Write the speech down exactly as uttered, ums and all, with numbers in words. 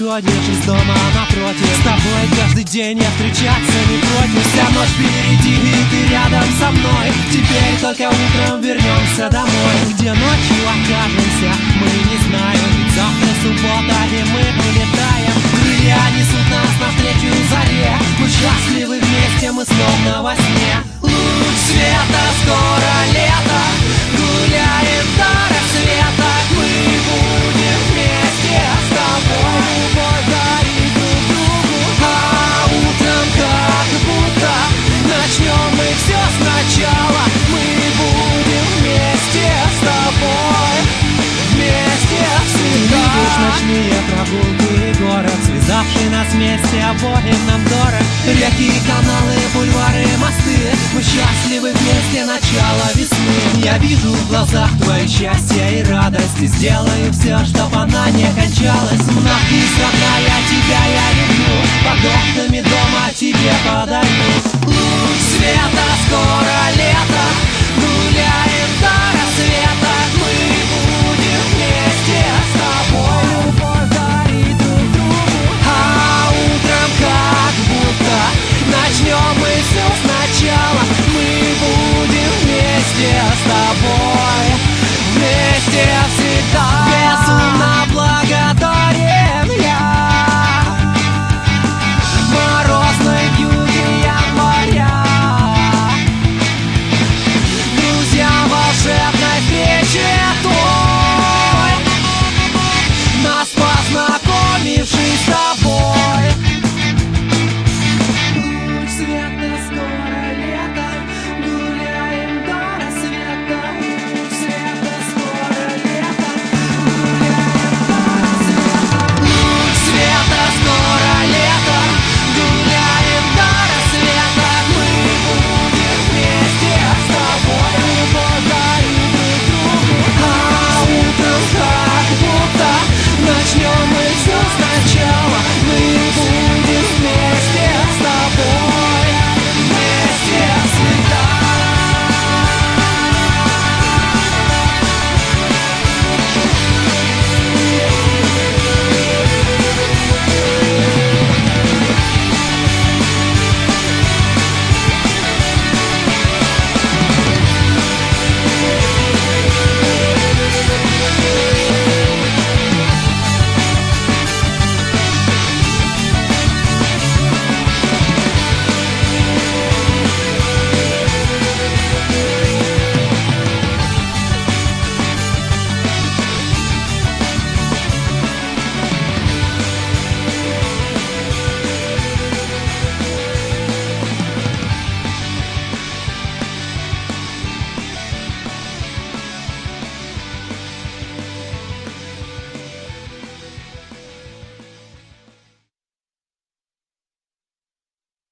выходишь из дома напротив. С тобой каждый день я встречаться не против. Вся ночь впереди, и ты рядом со мной. Теперь только утром вернемся домой. Где ночью окажемся, мы не знаем. Ведь завтра суббота, и мы улетаем. Крылья несут нас навстречу заре. Мы счастливы вместе, мы словно во сне. Луч света, скоро лето. Гуляем до рассвета. Мы будем вместе с тобой. Любовь дарить друг другу. А утром как будто начнем мы все сначала. Мы будем вместе с тобой. Вместе всегда. Ты видишь ночные прогулки и город, связавший нас вместе, обоим нам дорог. Реки, каналы, бульвары, мосты. Мы счастливы вместе, начало весны. Я вижу в глазах твое счастье и радость, и сделаю все, чтоб она не кончалась. Напись, родная, тебя я люблю. Под окнами дома тебе подарю. Луч света, скоро лето.